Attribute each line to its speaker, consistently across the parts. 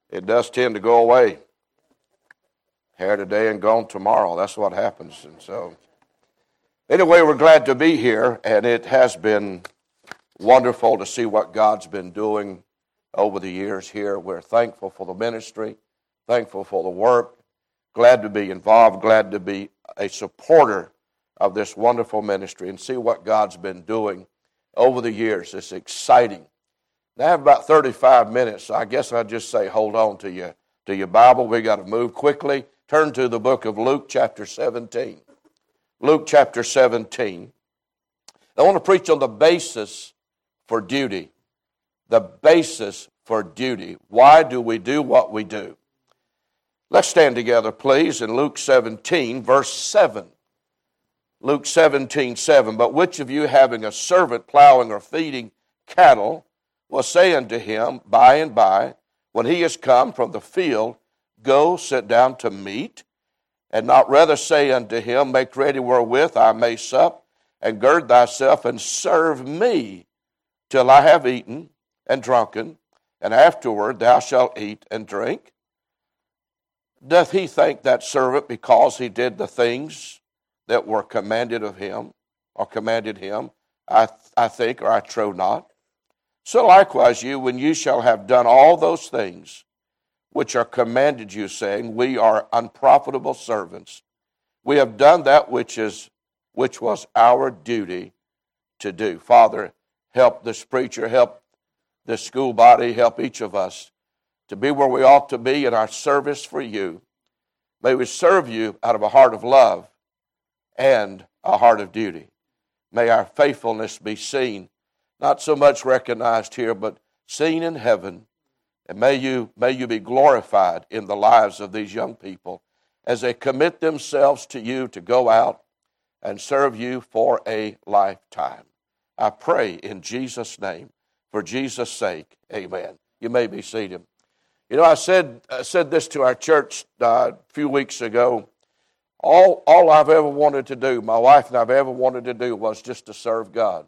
Speaker 1: It does tend to go away. Here today and gone tomorrow. That's what happens. And so, anyway, we're glad to be here, and it has been wonderful to see what God's been doing over the years here. We're thankful for the ministry, thankful for the work, glad to be involved, glad to be a supporter of this wonderful ministry and see what God's been doing over the years. It's exciting. Now, I have about 35 minutes, so I guess I'll just say hold on to your Bible. We got to move quickly. Turn to the book of Luke chapter 17. Luke chapter 17. I want to preach on the basis for duty. The basis for duty. Why do we do what we do? Let's stand together, please, in Luke 17, verse 7. Luke 17, 7. But which of you, having a servant plowing or feeding cattle, will say unto him by and by, when he is come from the field, go sit down to meat, and not rather say unto him, make ready wherewith I may sup, and gird thyself, and serve me till I have eaten and drunken, and afterward thou shalt eat and drink? Doth he thank that servant because he did the things that were commanded of him, or commanded him? I think, or I trow not. So likewise you, when you shall have done all those things which are commanded you, saying, we are unprofitable servants, we have done that which was our duty to do. Father, help this preacher, help this school body, help each of us to be where we ought to be in our service for you. May we serve you out of a heart of love and a heart of duty. May our faithfulness be seen, not so much recognized here, but seen in heaven. And may you be glorified in the lives of these young people as they commit themselves to you to go out and serve you for a lifetime. I pray in Jesus' name, for Jesus' sake, amen. You may be seated. You know, I said this to our church a few weeks ago. All I've ever wanted to do, my wife and I've ever wanted to do, was just to serve God.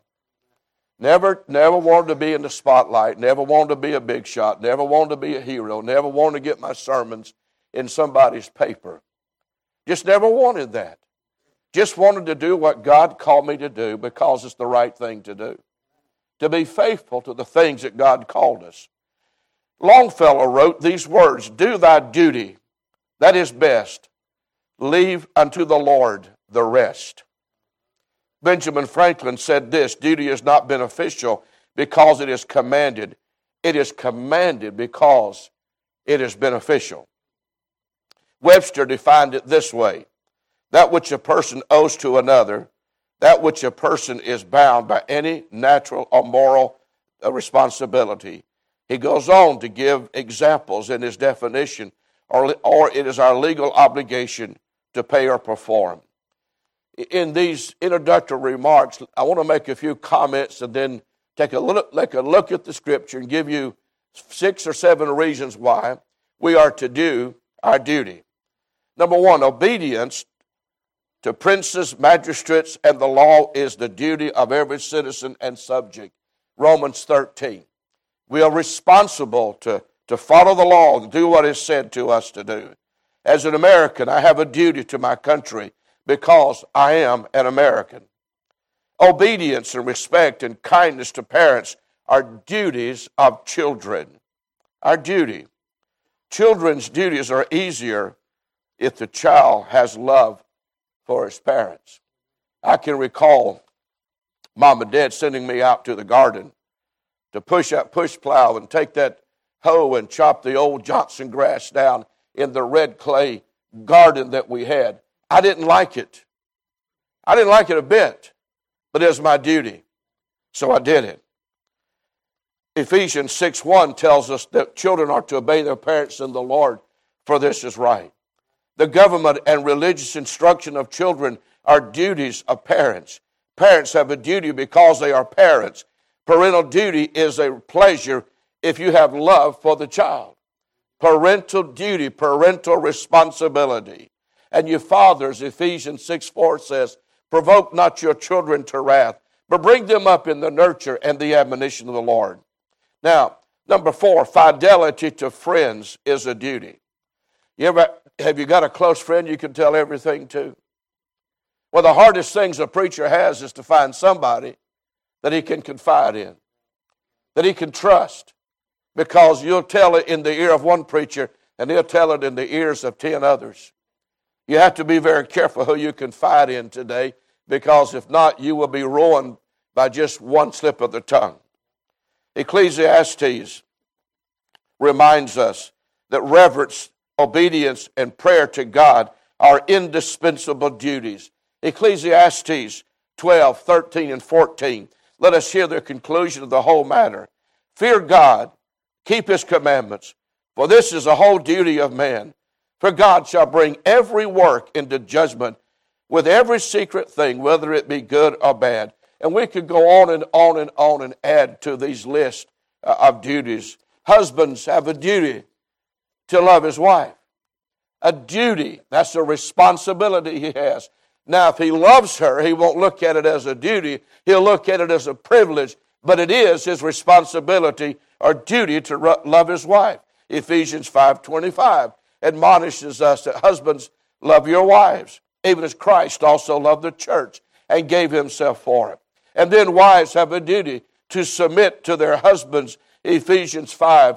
Speaker 1: Never wanted to be in the spotlight, never wanted to be a big shot, never wanted to be a hero, never wanted to get my sermons in somebody's paper. Just never wanted that. Just wanted to do what God called me to do because it's the right thing to do. To be faithful to the things that God called us. Longfellow wrote these words, do thy duty, that is best. Leave unto the Lord the rest. Benjamin Franklin said this, duty is not beneficial because it is commanded. It is commanded because it is beneficial. Webster defined it this way, that which a person owes to another, that which a person is bound by any natural or moral responsibility. He goes on to give examples in his definition, or it is our legal obligation to pay or perform. In these introductory remarks, I want to make a few comments and then take a look at the Scripture and give you 6 or 7 reasons why we are to do our duty. Number 1, obedience to princes, magistrates, and the law is the duty of every citizen and subject. Romans 13. We are responsible to follow the law and do what is said to us to do. As an American, I have a duty to my country because I am an American. Obedience and respect and kindness to parents are duties of children. Our duty. Children's duties are easier if the child has love for his parents. I can recall Mom and Dad sending me out to the garden to push that push plow and take that hoe and chop the old Johnson grass down in the red clay garden that we had. I didn't like it. I didn't like it a bit, but it was my duty, so I did it. Ephesians 6:1 tells us that children are to obey their parents in the Lord, for this is right. The government and religious instruction of children are duties of parents. Parents have a duty because they are parents. Parental duty is a pleasure if you have love for the child. Parental duty, parental responsibility. And you fathers, Ephesians 6:4 says, provoke not your children to wrath, but bring them up in the nurture and the admonition of the Lord. Now, Number 4, fidelity to friends is a duty. Have you got a close friend you can tell everything to? Well, the hardest things a preacher has is to find somebody that he can confide in, that he can trust, because you'll tell it in the ear of one preacher and he'll tell it in the ears of 10 others. You have to be very careful who you confide in today, because if not, you will be ruined by just one slip of the tongue. Ecclesiastes reminds us that reverence, obedience, and prayer to God are indispensable duties. Ecclesiastes 12, 13, and 14. Let us hear the conclusion of the whole matter. Fear God, keep his commandments, for this is the whole duty of man. For God shall bring every work into judgment with every secret thing, whether it be good or bad. And we could go on and on and on and add to these lists of duties. Husbands have a duty to love his wife. A duty, that's a responsibility he has. Now, if he loves her, he won't look at it as a duty. He'll look at it as a privilege, but it is his responsibility or duty to love his wife. Ephesians 5:25 admonishes us that husbands, love your wives, even as Christ also loved the church and gave himself for it. And then wives have a duty to submit to their husbands, Ephesians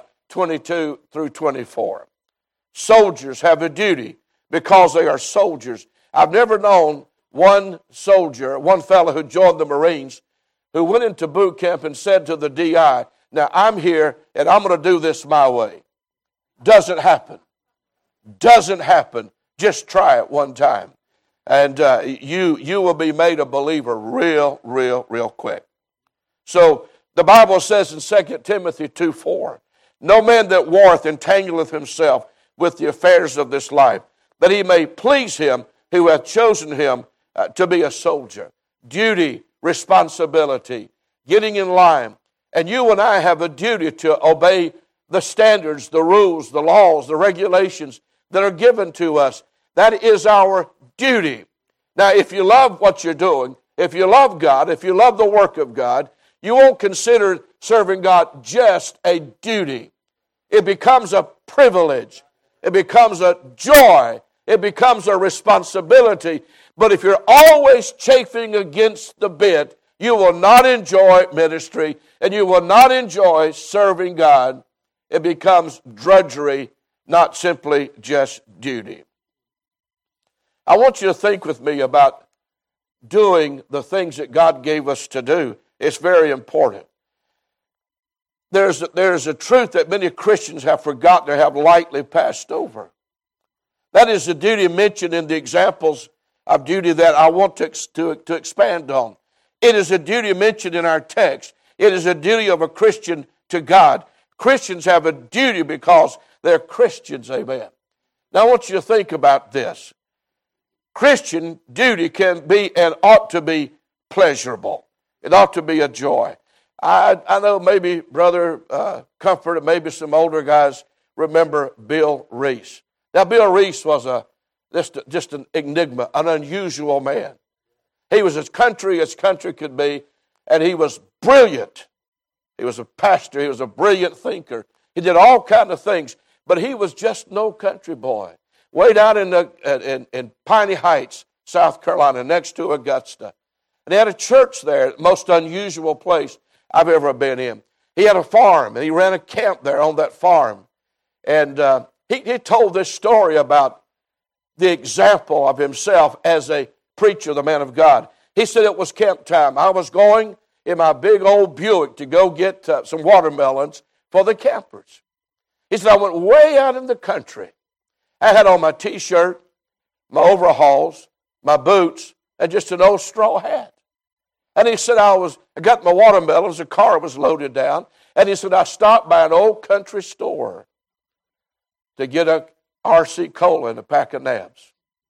Speaker 1: 5:22 through 24. Soldiers have a duty because they are soldiers. I've never known one soldier, one fellow who joined the Marines, who went into boot camp and said to the DI, now I'm here and I'm going to do this my way. Doesn't happen. Doesn't happen. Just try it one time. And you will be made a believer real quick. So the Bible says in 2 Timothy 2:4, no man that warreth entangleth himself with the affairs of this life, that he may please him who hath chosen him to be a soldier. Duty, responsibility, getting in line. And you and I have a duty to obey the standards, the rules, the laws, the regulations that are given to us. That is our duty. Now, if you love what you're doing, if you love God, if you love the work of God, you won't consider serving God just a duty. It becomes a privilege. It becomes a joy. It becomes a responsibility. But if you're always chafing against the bit, you will not enjoy ministry and you will not enjoy serving God. It becomes drudgery, not simply just duty. I want you to think with me about doing the things that God gave us to do. It's very important. There's a truth that many Christians have forgotten or have lightly passed over. That is the duty mentioned in the examples of duty that I want to expand on. It is a duty mentioned in our text. It is a duty of a Christian to God. Christians have a duty because they're Christians, amen. Now I want you to think about this. Christian duty can be and ought to be pleasurable. It ought to be a joy. I know maybe Brother Comfort and maybe some older guys remember Bill Reese. Now, Bill Reese was just an enigma, an unusual man. He was as country could be, and he was brilliant. He was a pastor. He was a brilliant thinker. He did all kinds of things, but he was just no country boy. Way down in Piney Heights, South Carolina, next to Augusta. And he had a church there, most unusual place I've ever been in. He had a farm, and he ran a camp there on that farm. And he told this story about the example of himself as a preacher, the man of God. He said it was camp time. I was going in my big old Buick to go get some watermelons for the campers. He said, I went way out in the country. I had on my T-shirt, my overalls, my boots, and just an old straw hat. And he said, I got my watermelons, the car was loaded down, and he said, I stopped by an old country store to get a R.C. Cola and a pack of nabs.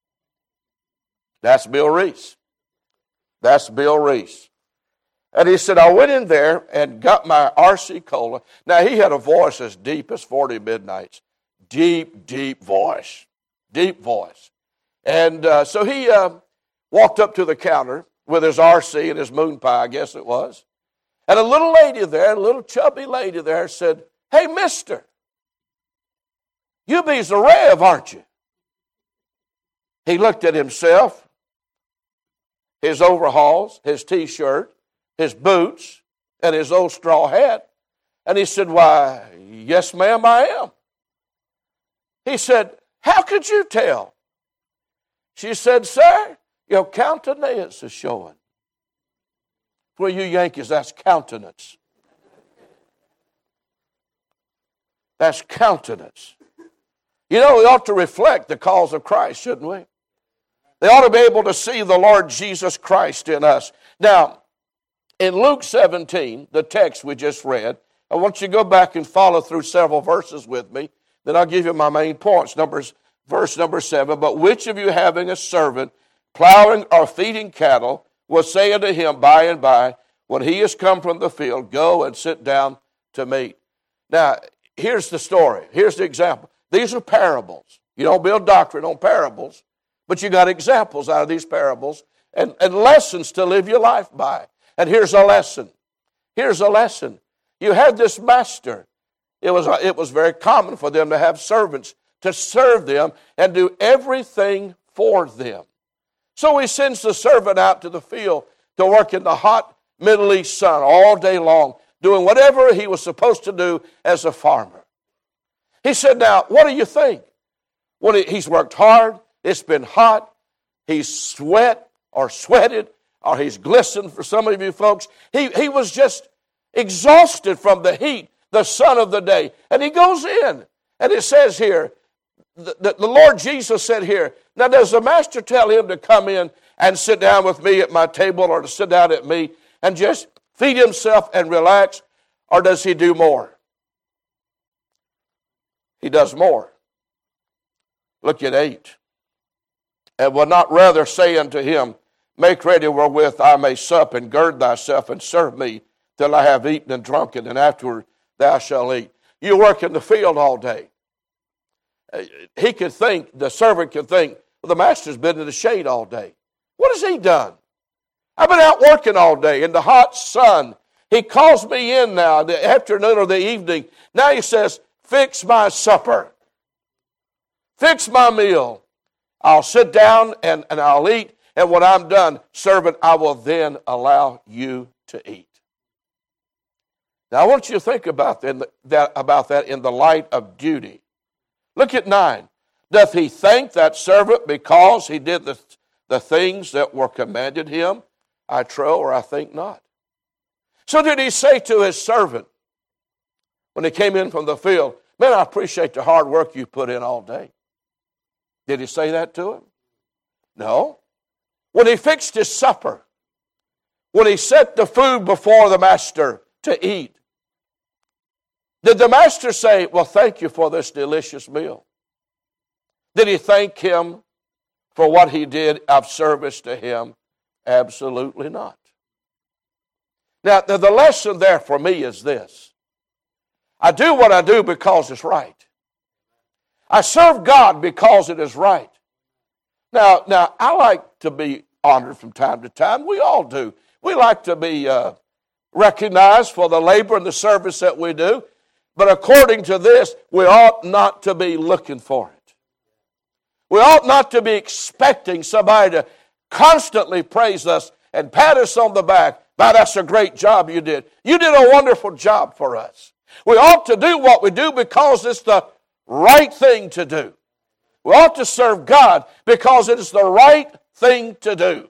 Speaker 1: That's Bill Reese. That's Bill Reese. And he said, I went in there and got my R.C. Cola. Now, he had a voice as deep as 40 Midnights. Deep voice. Deep voice. And so he walked up to the counter with his R.C. and his moon pie, I guess it was. And a little lady there, a little chubby lady there said, "Hey, mister, you be's a Rev, aren't you?" He looked at himself, his overalls, his T-shirt, his boots, and his old straw hat, and he said, "Why, yes, ma'am, I am." He said, "How could you tell?" She said, "Sir, your countenance is showing." For you Yankees, that's countenance. That's countenance. You know, we ought to reflect the cause of Christ, shouldn't we? They ought to be able to see the Lord Jesus Christ in us. Now, in Luke 17, the text we just read, I want you to go back and follow through several verses with me. Then I'll give you my main points. Verse number 7, "But which of you having a servant plowing or feeding cattle will say unto him by and by, when he is come from the field, go and sit down to meat?" Now, here's the story. Here's the example. These are parables. You don't build doctrine on parables, but you got examples out of these parables and lessons to live your life by. And here's a lesson. Here's a lesson. You had this master. It was very common for them to have servants to serve them and do everything for them. So he sends the servant out to the field to work in the hot Middle East sun all day long, doing whatever he was supposed to do as a farmer. He said, "Now, what do you think?" Well, he's worked hard. It's been hot. He's sweated, or he's glistened for some of you folks. He was just exhausted from the heat, the sun of the day. And he goes in, and it says here, the Lord Jesus said here, "Now does the master tell him to come in and sit down with me at my table, or to sit down at me and just feed himself and relax, or does he do more?" He does more. Look at 8. "And will not rather say unto him, Make ready wherewith I may sup, and gird thyself, and serve me till I have eaten and drunken, and afterward thou shalt eat." You work in the field all day. He could think, the servant could think, well, the master's been in the shade all day. What has he done? I've been out working all day in the hot sun. He calls me in now, in the afternoon or the evening. Now he says, "Fix my supper. Fix my meal. I'll sit down and I'll eat. And when I'm done, servant, I will then allow you to eat." Now I want you to think about that in the light of duty. Look at 9. "Doth he thank that servant because he did the things that were commanded him? I trow, or I think not." So did he say to his servant, when he came in from the field, "Man, I appreciate the hard work you put in all day"? Did he say that to him? No. When he fixed his supper, when he set the food before the master to eat, did the master say, "Well, thank you for this delicious meal"? Did he thank him for what he did of service to him? Absolutely not. Now, the lesson there for me is this. I do what I do because it's right. I serve God because it is right. Now, I like to be honored from time to time. We all do. We like to be recognized for the labor and the service that we do. But according to this, we ought not to be looking for it. We ought not to be expecting somebody to constantly praise us and pat us on the back. "Wow, that's a great job you did. You did a wonderful job for us." We ought to do what we do because it's the right thing to do. We ought to serve God because it is the right thing to do.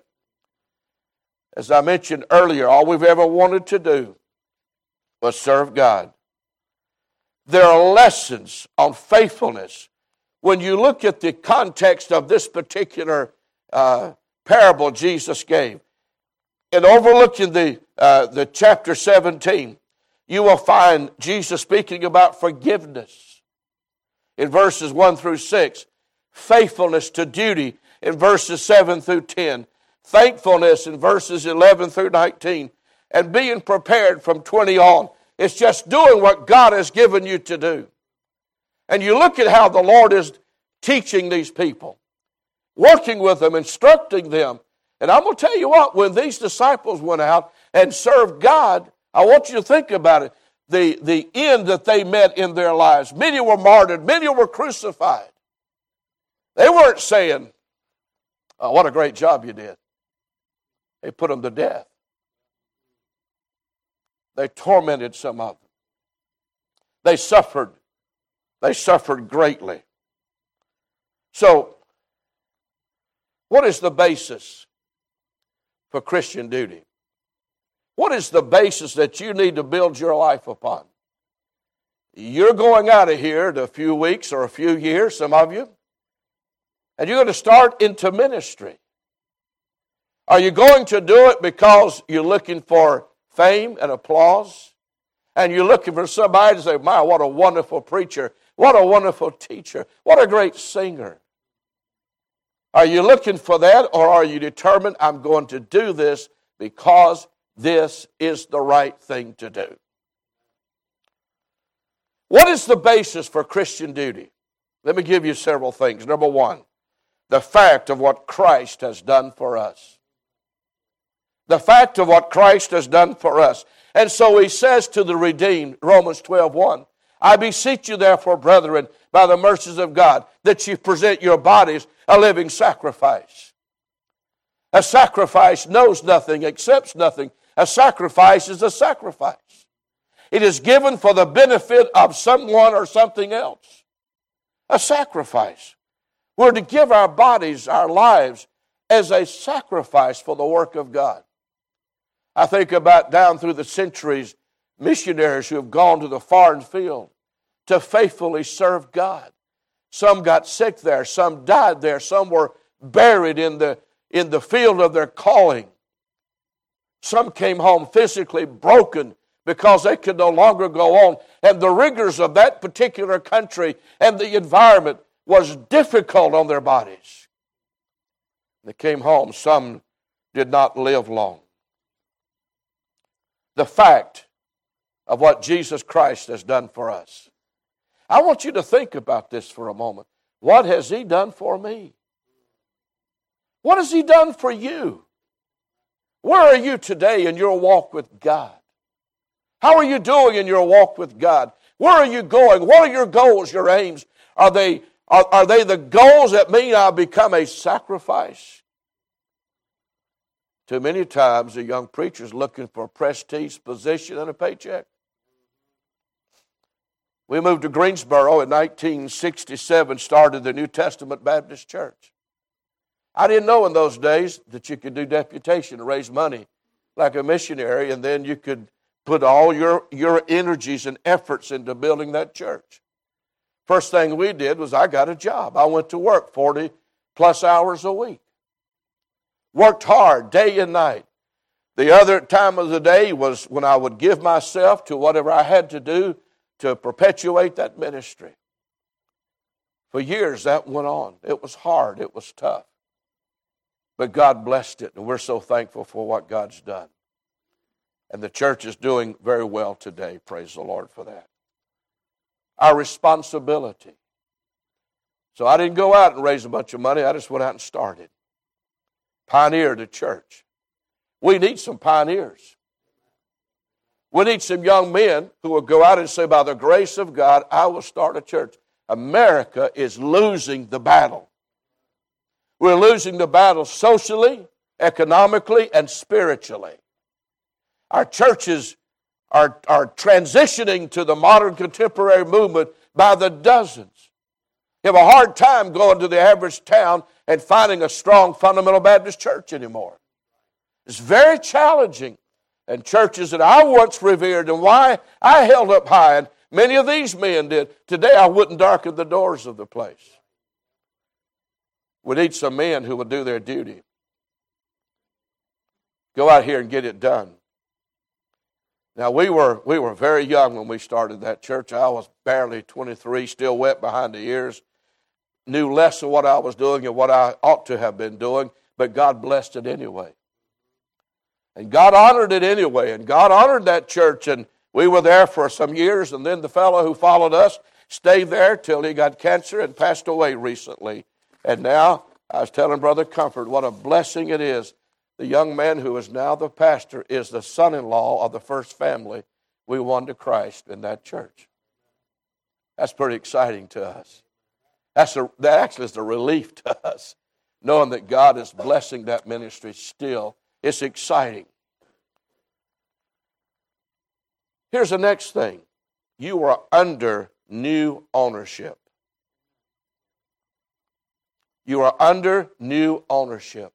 Speaker 1: As I mentioned earlier, all we've ever wanted to do was serve God. There are lessons on faithfulness. When you look at the context of this particular parable Jesus gave, and overlooking the chapter 17, you will find Jesus speaking about forgiveness in verses 1 through 6, faithfulness to duty in verses 7 through 10, thankfulness in verses 11 through 19, and being prepared from 20 on. It's just doing what God has given you to do. And you look at how the Lord is teaching these people, working with them, instructing them. And I'm going to tell you what, when these disciples went out and served God, I want you to think about it. the end that they met in their lives. Many were martyred. Many were crucified. They weren't saying, "Oh, what a great job you did." They put them to death. They tormented some of them. They suffered. They suffered greatly. So, what is the basis for Christian duty? What is the basis that you need to build your life upon? You're going out of here in a few weeks or a few years, some of you, and you're going to start into ministry. Are you going to do it because you're looking for fame and applause? And you're looking for somebody to say, "My, what a wonderful preacher. What a wonderful teacher. What a great singer." Are you looking for that, or are you determined, "I'm going to do this because this is the right thing to do"? What is the basis for Christian duty? Let me give you several things. Number one, the fact of what Christ has done for us. The fact of what Christ has done for us. And so he says to the redeemed, Romans 12:1, "I beseech you therefore, brethren, by the mercies of God, that you present your bodies a living sacrifice." A sacrifice knows nothing, accepts nothing. A sacrifice is a sacrifice. It is given for the benefit of someone or something else. A sacrifice. We're to give our bodies, our lives, as a sacrifice for the work of God. I think about down through the centuries, missionaries who have gone to the foreign field to faithfully serve God. Some got sick there, some died there, some were buried in the field of their calling. Some came home physically broken because they could no longer go on. And the rigors of that particular country and the environment was difficult on their bodies. They came home. Some did not live long. The fact of what Jesus Christ has done for us. I want you to think about this for a moment. What has He done for me? What has He done for you? Where are you today in your walk with God? How are you doing in your walk with God? Where are you going? What are your goals, your aims? Are they the goals that mean I'll become a sacrifice? Too many times a young preacher's looking for prestige, position, and a paycheck. We moved to Greensboro in 1967, started the New Testament Baptist Church. I didn't know in those days that you could do deputation to raise money like a missionary, and then you could put all your energies and efforts into building that church. First thing we did was I got a job. I went to work 40 plus hours a week. Worked hard day and night. The other time of the day was when I would give myself to whatever I had to do to perpetuate that ministry. For years that went on. It was hard. It was tough. But God blessed it, and we're so thankful for what God's done. And the church is doing very well today. Praise the Lord for that. Our responsibility. So I didn't go out and raise a bunch of money. I just went out and started. Pioneered a church. We need some pioneers. We need some young men who will go out and say, by the grace of God, I will start a church. America is losing the battle. We're losing the battle socially, economically, and spiritually. Our churches are transitioning to the modern contemporary movement by the dozens. You have a hard time going to the average town and finding a strong fundamental Baptist church anymore. It's very challenging. And churches that I once revered and why I held up high, and many of these men did, today I wouldn't darken the doors of the place. We need some men who will do their duty. Go out here and get it done. Now, we were very young when we started that church. I was barely 23, still wet behind the ears. Knew less of what I was doing and what I ought to have been doing, but God blessed it anyway. And God honored it anyway, and God honored that church, and we were there for some years, and then the fellow who followed us stayed there till he got cancer and passed away recently. And now, I was telling Brother Comfort what a blessing it is. The young man who is now the pastor is the son-in-law of the first family we won to Christ in that church. That's pretty exciting to us. That actually is a relief to us, knowing that God is blessing that ministry still. It's exciting. Here's the next thing. You are under new ownership. You are under new ownership.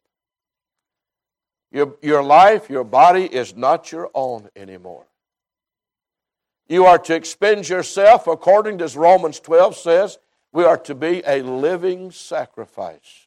Speaker 1: Your life, your body is not your own anymore. You are to expend yourself, according to Romans 12 says, we are to be a living sacrifice.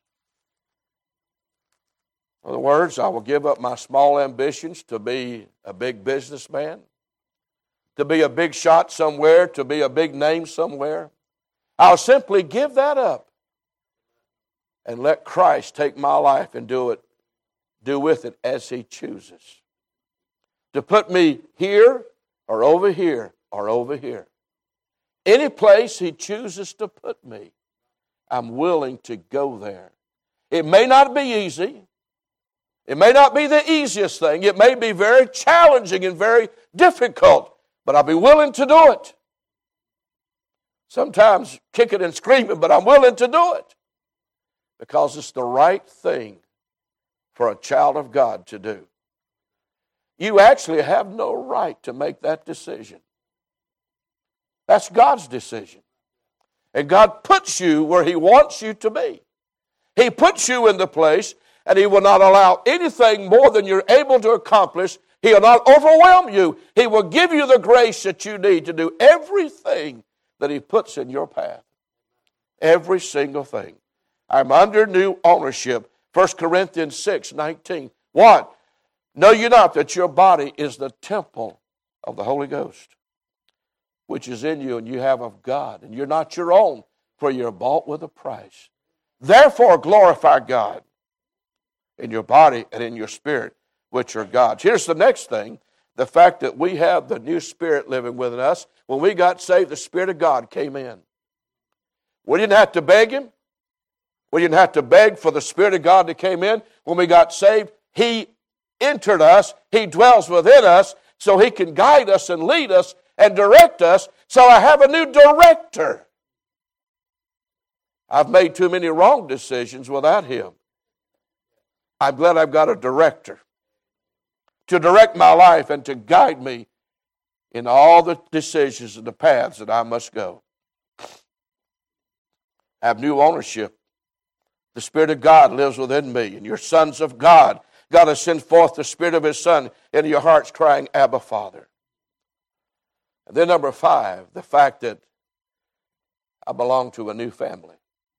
Speaker 1: In other words, I will give up my small ambitions to be a big businessman, to be a big shot somewhere, to be a big name somewhere. I'll simply give that up and let Christ take my life and do with it as He chooses. To put me here or over here or over here. Any place He chooses to put me, I'm willing to go there. It may not be easy. It may not be the easiest thing. It may be very challenging and very difficult, but I'll be willing to do it. Sometimes kicking and screaming, but I'm willing to do it because it's the right thing for a child of God to do. You actually have no right to make that decision. That's God's decision. And God puts you where He wants you to be. He puts you in the place, and He will not allow anything more than you're able to accomplish. He will not overwhelm you. He will give you the grace that you need to do everything that He puts in your path. Every single thing. I'm under new ownership. 1 Corinthians 6:19. What? Know you not that your body is the temple of the Holy Ghost, which is in you, and you have of God, and you're not your own, for you're bought with a price. Therefore glorify God in your body and in your spirit, which are God's. Here's the next thing, the fact that we have the new Spirit living within us. When we got saved, the Spirit of God came in. We didn't have to beg Him. We didn't have to beg for the Spirit of God that came in. When we got saved, He entered us. He dwells within us, so He can guide us and lead us and direct us. So I have a new director. I've made too many wrong decisions without Him. I'm glad I've got a director to direct my life and to guide me in all the decisions and the paths that I must go. I have new ownership. The Spirit of God lives within me, and you're sons of God. God has sent forth the Spirit of His Son into your hearts, crying, Abba, Father. And then number 5, the fact that I belong to a new family.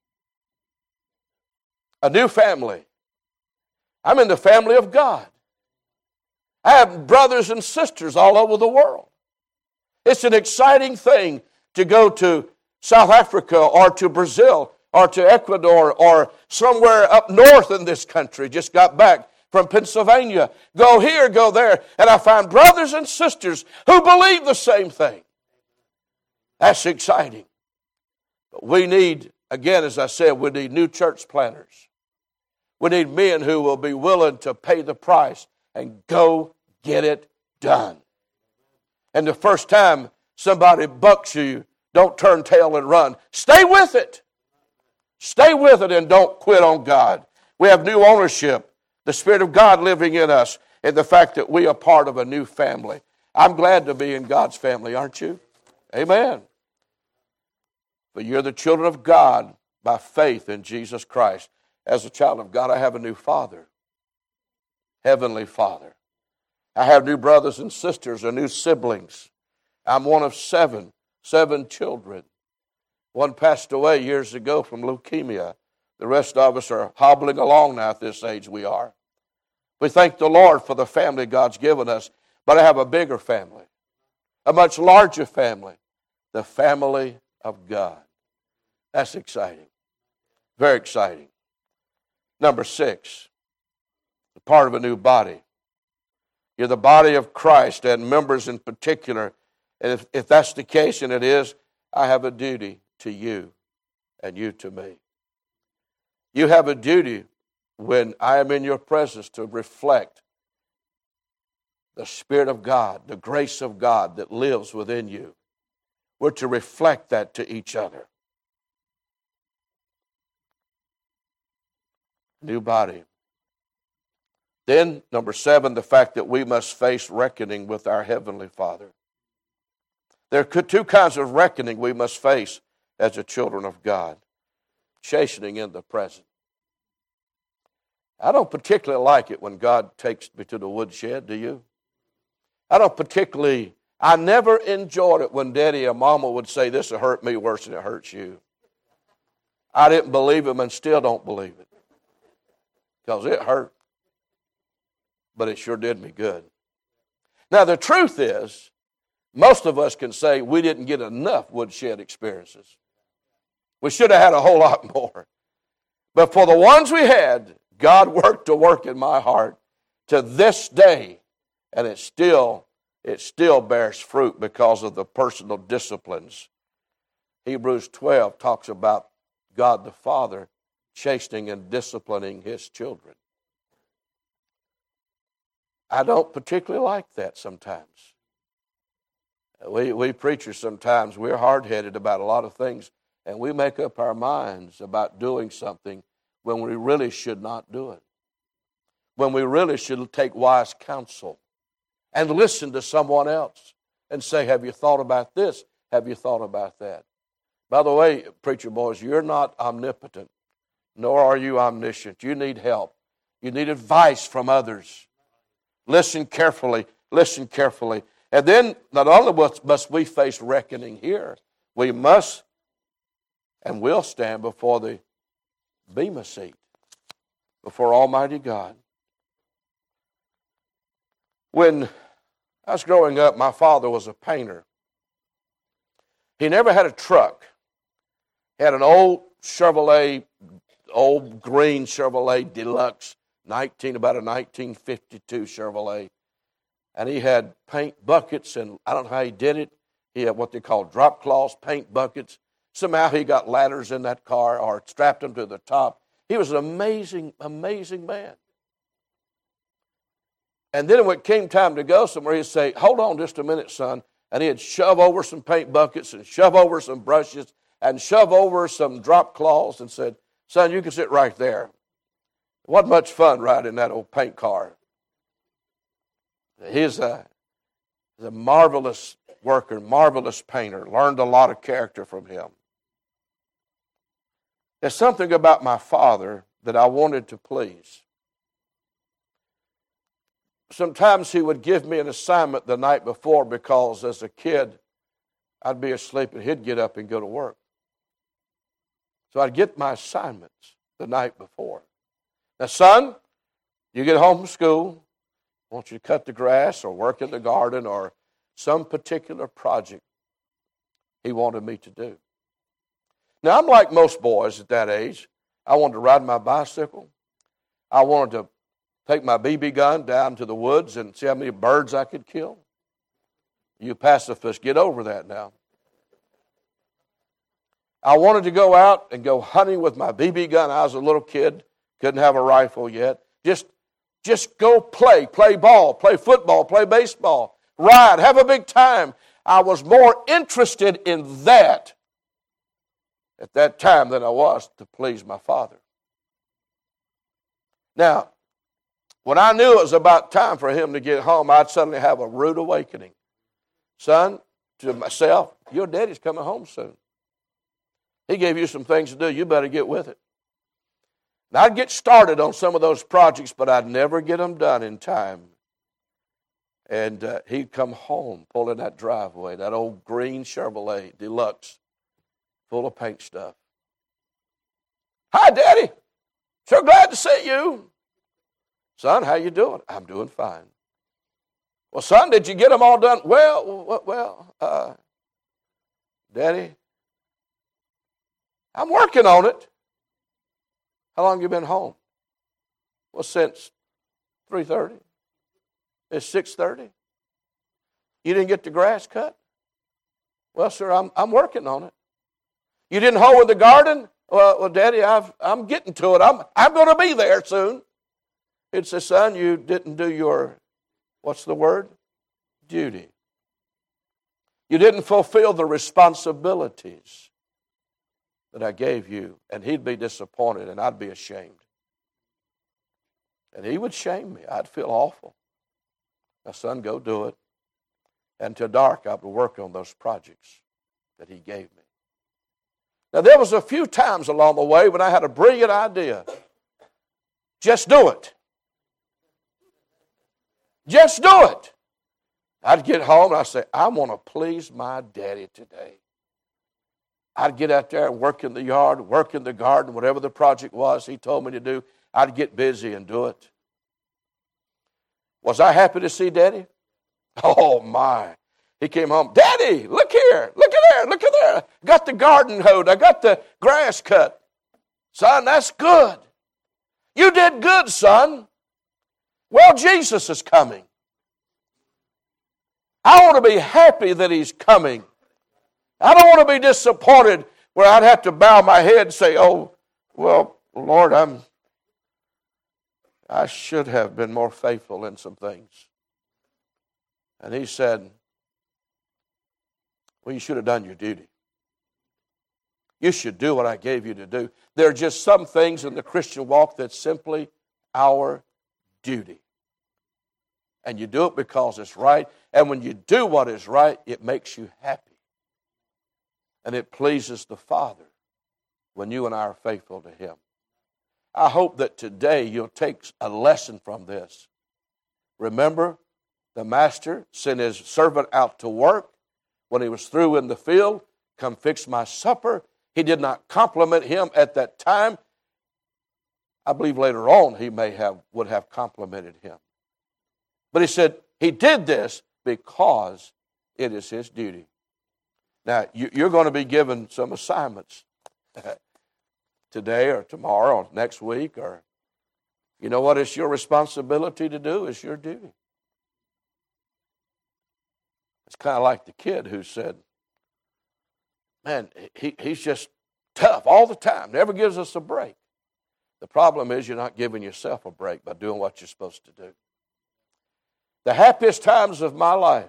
Speaker 1: A new family. I'm in the family of God. I have brothers and sisters all over the world. It's an exciting thing to go to South Africa or to Brazil or to Ecuador or somewhere up north in this country. Just got back from Pennsylvania. Go here, go there. And I find brothers and sisters who believe the same thing. That's exciting. But we need, again, as I said, we need new church planners. We need men who will be willing to pay the price and go get it done. And the first time somebody bucks you, don't turn tail and run. Stay with it. Stay with it and don't quit on God. We have new ownership. The Spirit of God living in us, and the fact that we are part of a new family. I'm glad to be in God's family, aren't you? Amen. But you're the children of God by faith in Jesus Christ. As a child of God, I have a new Father, Heavenly Father. I have new brothers and sisters or new siblings. I'm one of seven children. One passed away years ago from leukemia. The rest of us are hobbling along now at this age we are. We thank the Lord for the family God's given us, but I have a bigger family, a much larger family, the family of God. That's exciting. Very exciting. Number 6, part of a new body. You're the body of Christ and members in particular. And if that's the case, and it is, I have a duty to you and you to me. You have a duty when I am in your presence to reflect the Spirit of God, the grace of God that lives within you. We're to reflect that to each other. New body. Then, number 7, the fact that we must face reckoning with our Heavenly Father. There are two kinds of reckoning we must face as the children of God. Chastening in the present. I don't particularly like it when God takes me to the woodshed, do you? I never enjoyed it when Daddy or Mama would say, this will hurt me worse than it hurts you. I didn't believe him and still don't believe it. Because it hurt. But it sure did me good. Now the truth is, most of us can say we didn't get enough woodshed experiences. We should have had a whole lot more. But for the ones we had, God worked to work in my heart to this day, and it still bears fruit because of the personal disciplines. Hebrews 12 talks about God the Father chastening and disciplining His children. I don't particularly like that sometimes. We preachers sometimes, we're hard-headed about a lot of things, and we make up our minds about doing something when we really should not do it. When we really should take wise counsel and listen to someone else and say, have you thought about this? Have you thought about that? By the way, preacher boys, you're not omnipotent, nor are you omniscient. You need help. You need advice from others. Listen carefully. Listen carefully. And then, not only must we face reckoning here, we must and will stand before the bema seat, before Almighty God. When I was growing up, my father was a painter. He never had a truck. He had an old Chevrolet, old green Chevrolet Deluxe, about a 1952 Chevrolet. And he had paint buckets, and I don't know how he did it. He had what they call drop cloths, paint buckets. Somehow he got ladders in that car or strapped them to the top. He was an amazing, amazing man. And then when it came time to go somewhere, he'd say, hold on just a minute, son. And he'd shove over some paint buckets and shove over some brushes and shove over some drop cloths and said, son, you can sit right there. It wasn't much fun riding that old paint car. He's a marvelous worker, marvelous painter. Learned a lot of character from him. There's something about my father that I wanted to please. Sometimes he would give me an assignment the night before because as a kid, I'd be asleep and he'd get up and go to work. So I'd get my assignments the night before. Now, son, you get home from school, I want you to cut the grass or work in the garden or some particular project he wanted me to do. Now, I'm like most boys at that age. I wanted to ride my bicycle. I wanted to take my BB gun down to the woods and see how many birds I could kill. You pacifists, get over that now. I wanted to go out and go hunting with my BB gun. I was a little kid, couldn't have a rifle yet. Just go play ball, play football, play baseball, ride, have a big time. I was more interested in that at that time than I was to please my father. Now, when I knew it was about time for him to get home, I'd suddenly have a rude awakening. Son, to myself, your daddy's coming home soon. He gave you some things to do. You better get with it. And I'd get started on some of those projects, but I'd never get them done in time. And he'd come home, pulling that driveway, that old green Chevrolet Deluxe, full of paint stuff. Hi, Daddy. So glad to see you. Son, how you doing? I'm doing fine. Well, son, did you get them all done? Well, Daddy, I'm working on it. How long have you been home? Well, since 3:30. It's 6:30. You didn't get the grass cut? Well, sir, I'm working on it. You didn't hoe in the garden? Well, Daddy, I'm getting to it. I'm going to be there soon. He'd say, son, you didn't do your What's the word? Duty. You didn't fulfill the responsibilities that I gave you, and he'd be disappointed, and I'd be ashamed. And he would shame me. I'd feel awful. My son, go do it. And till dark, I would work on those projects that he gave me. Now, there was a few times along the way when I had a brilliant idea. Just do it. Just do it. I'd get home and I'd say, I want to please my daddy today. I'd get out there and work in the yard, work in the garden, whatever the project was he told me to do. I'd get busy and do it. Was I happy to see Daddy? Oh, my. He came home, Daddy, look here, look at there, look at there. I got the garden hoed, I got the grass cut. Son, that's good. You did good, son. Well, Jesus is coming. I want to be happy that he's coming. I don't want to be disappointed where I'd have to bow my head and say, oh, well, Lord, I should have been more faithful in some things. And he said, well, you should have done your duty. You should do what I gave you to do. There are just some things in the Christian walk that's simply our duty. And you do it because it's right. And when you do what is right, it makes you happy. And it pleases the Father when you and I are faithful to him. I hope that today you'll take a lesson from this. Remember, the master sent his servant out to work. When he was through in the field, come fix my supper. He did not compliment him at that time. I believe later on he would have complimented him. But he said he did this because it is his duty. Now, you're going to be given some assignments today or tomorrow or next week, or you know what it's your responsibility to do? It's your duty. It's kind of like the kid who said, man, he's just tough all the time, never gives us a break. The problem is you're not giving yourself a break by doing what you're supposed to do. The happiest times of my life,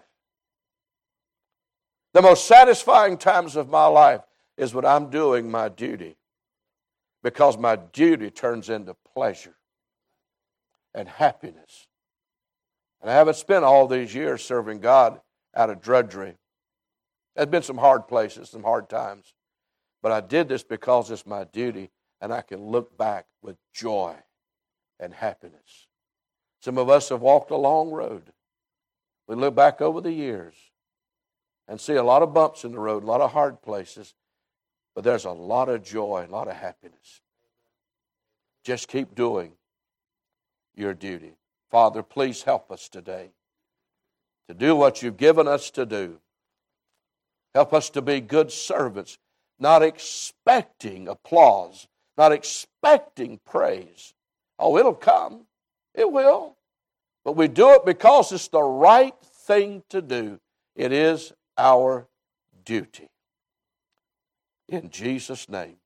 Speaker 1: the most satisfying times of my life is when I'm doing my duty, because my duty turns into pleasure and happiness. And I haven't spent all these years serving God out of drudgery. There's been some hard places, some hard times. But I did this because it's my duty, and I can look back with joy and happiness. Some of us have walked a long road. We look back over the years and see a lot of bumps in the road, a lot of hard places, but there's a lot of joy, a lot of happiness. Just keep doing your duty. Father, please help us today to do what you've given us to do. Help us to be good servants, not expecting applause, not expecting praise. Oh, it'll come. It will. But we do it because it's the right thing to do. It is our duty. In Jesus' name.